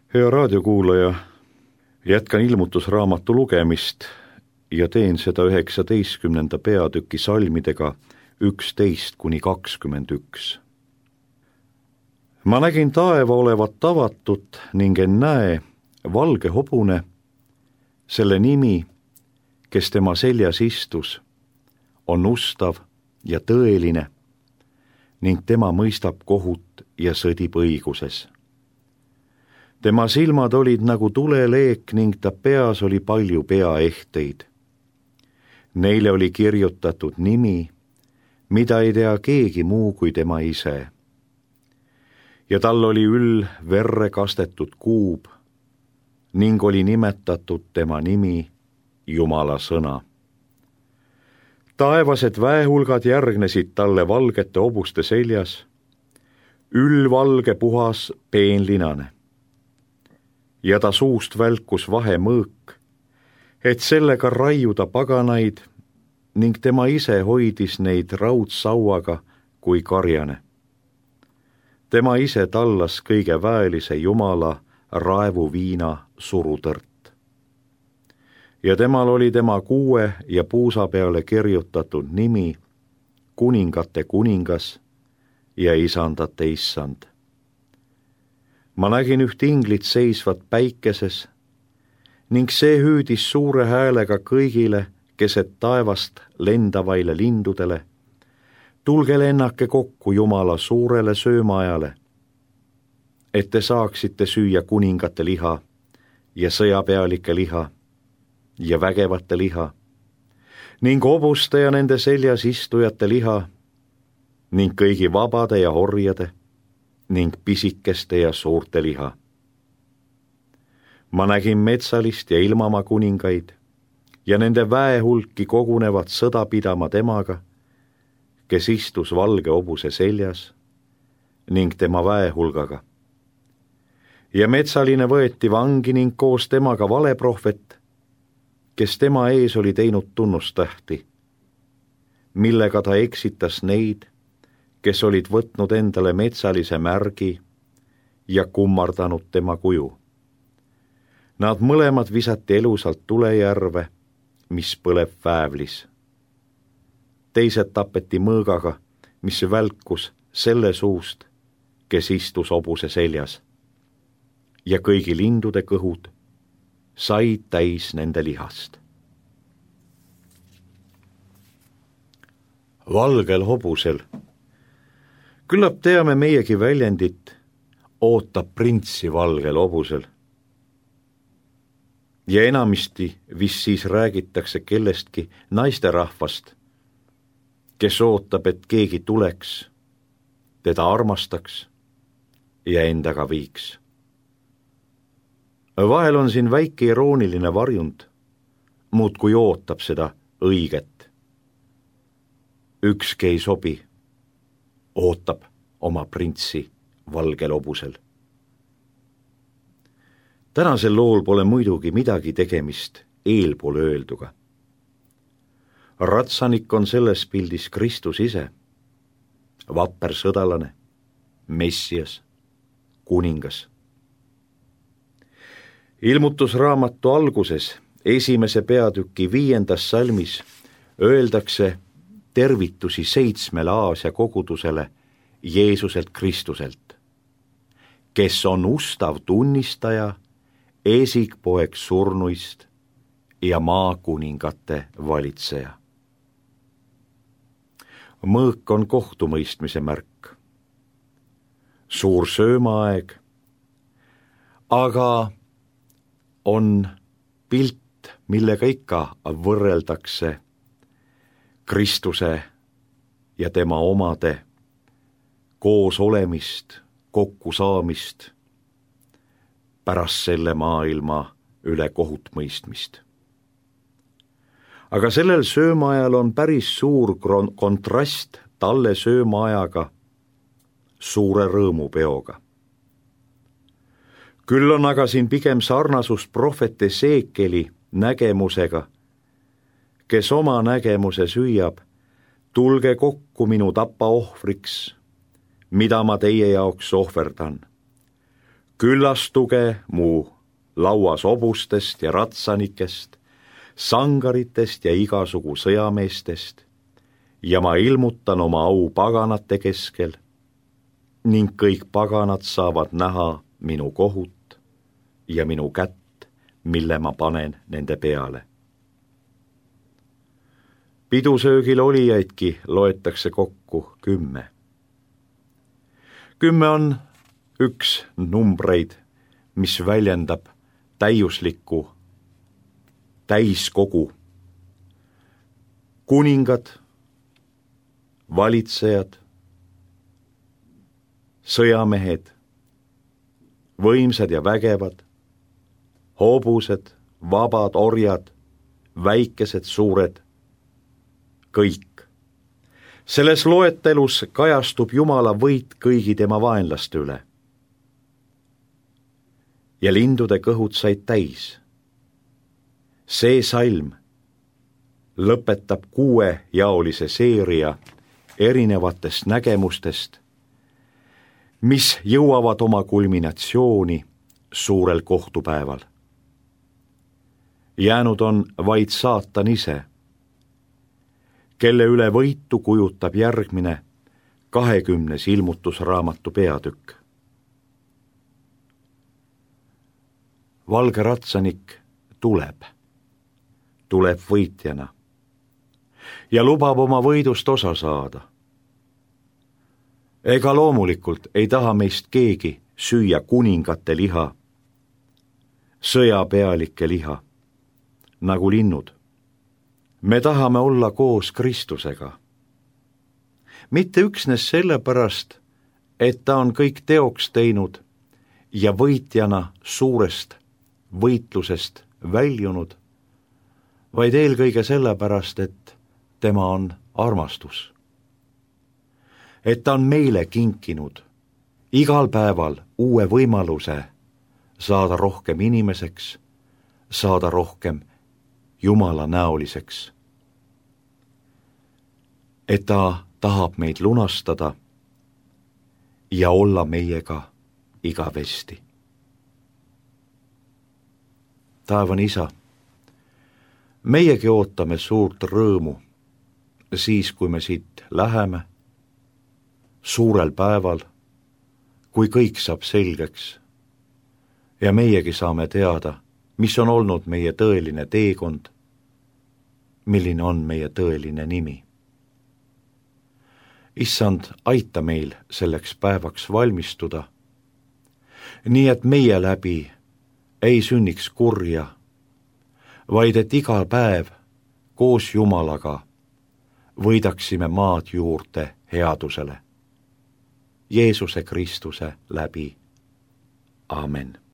Hea raadiokuulaja, jätkan ilmutusraamatu lugemist ja teen seda 19. peatüki salmidega 11–21. Ma nägin taeva olevat avatud ning ennäe, valge hobune, selle nimi, kes tema seljas istus, on ustav ja tõeline ning tema mõistab kohut ja sõdib õiguses. Tema silmad olid nagu tuleleek ning ta peas oli palju peaehteid. Neile oli kirjutatud nimi, mida ei tea keegi muu kui tema ise. Ja tal oli üll verre kastetud kuub ning oli nimetatud tema nimi Jumala sõna. Taevased väehulgad järgnesid talle valgete hobuste seljas, üllvalge puhas peenlinane. Ja ta suust välkus vahemõõk, et sellega raiuda paganaid ning tema ise hoidis neid raudsauaga kui karjane. Tema ise tallas kõige väelise Jumala raevuviina surutõrt. Ja temal oli tema kuue ja puusa peale kirjutatud nimi, kuningate kuningas ja isandate issand. Ma nägin üht inglit seisvat päikeses ning see hüüdis suure häälega kõigile keset taevast lendavaile lindudele, tulge lennake kokku Jumala suurele söömaajale, et te saaksite süüa kuningate liha ja sõjapealike liha ja vägevate liha ning hobuste ja nende seljas istujate liha ning kõigi vabade ja orjade ning pisikeste ja suurte liha. Ma nägin metsalist ja ilmamaa kuningaid ja nende väehulki kogunevad sõda pidama temaga, kes istus valge hobuse seljas ning tema väehulgaga. Ja metsaline võeti vangi ning koos temaga valeprohvet, kes tema ees oli teinud tunnustähti, millega ta eksitas neid, kes olid võtnud endale metsalise märgi ja kummardanud tema kuju. Nad mõlemad visati elusalt tulejärve, mis põleb väävlis. Teised tapeti mõõgaga, mis välkus selle suust, kes istus hobuse seljas. Ja kõigi lindude kõhud said täis nende lihast. Valgel hobusel. Küllap teame meiegi väljendit, ootab printsi valgel hobusel. Ja enamisti vist siis räägitakse kellestki naisterahvast, kes ootab, et keegi tuleks, teda armastaks ja endaga viiks. Vahel on siin väike irooniline varjund, muudkui ootab seda õiget. Ükski ei sobi, ootab oma printsi valgel hobusel. Tänasel lool pole muidugi midagi tegemist eelpool öelduga. Ratsanik on selles pildis Kristus ise, vapper sõdalane, Messias, kuningas. Ilmutusraamatu alguses, 1. peatüki 5. salmis, öeldakse tervitusi 7 Aasia kogudusele Jeesuselt Kristuselt, kes on ustav tunnistaja, esikpoeg surnuist ja maakuningate valitseja. Mõõk on kohtumõistmise märk, suur söömaaeg, aga on pilt, millega ikka võrreldakse Kristuse ja tema omade koos olemist, kokkusaamist pärast selle maailma üle kohut mõistmist. Aga sellel söömaajal on päris suur kontrast talle söömaajaga, suure rõõmupeoga. Küll on aga siin pigem sarnasus prohvet Eseekeli nägemusega, kes oma nägemuses hüüab, tulge kokku minu tapaohvriks, mida ma teie jaoks ohverdan. küllastuge mu lauas hobustest ja ratsanikest, sangaritest ja igasugu sõjameestest ja ma ilmutan oma au paganate keskel ning kõik paganad saavad näha minu kohut ja minu kätt, mille ma panen nende peale. Pidusöögil olijaidki loetakse kokku 10. 10 on üks numbreid, mis väljendab täiuslikku täiskogu. Kuningad, valitsejad, sõjamehed, võimsad ja vägevad, hobused, vabad, orjad, väikesed, suured, kõik. Selles loetelus kajastub Jumala võit kõigi tema vaenlaste üle. Ja lindude kõhud said täis. See salm lõpetab 6-jaolise seeria erinevatest nägemustest, mis jõuavad oma kulminatsiooni suurel kohtupäeval. Jäänud on vaid saatan ise, kelle üle võitu kujutab järgmine 20. ilmutusraamatu peatükk. Valge ratsanik tuleb võitjana ja lubab oma võidust osa saada. Ega loomulikult ei taha meist keegi süüa kuningate liha, sõjapealike liha, nagu linnud. Me tahame olla koos Kristusega. Mitte üksnes sellepärast, et ta on kõik teoks teinud ja võitjana suurest võitlusest väljunud, vaid eelkõige sellepärast, et tema on armastus. Et ta on meile kinkinud igal päeval uue võimaluse saada rohkem inimeseks, saada rohkem Jumala näoliseks. Et ta tahab meid lunastada ja olla meiega igavesti. Taevane Isa, meiegi ootame suurt rõõmu siis, kui me siit läheme, suurel päeval, kui kõik saab selgeks ja meiegi saame teada, mis on olnud meie tõeline teekond, milline on meie tõeline nimi. Issand, aita meil selleks päevaks valmistuda, nii et meie läbi ei sünniks kurja, vaid et iga päev koos Jumalaga võidaksime maad juurde headusele. Jeesuse Kristuse läbi. Amen.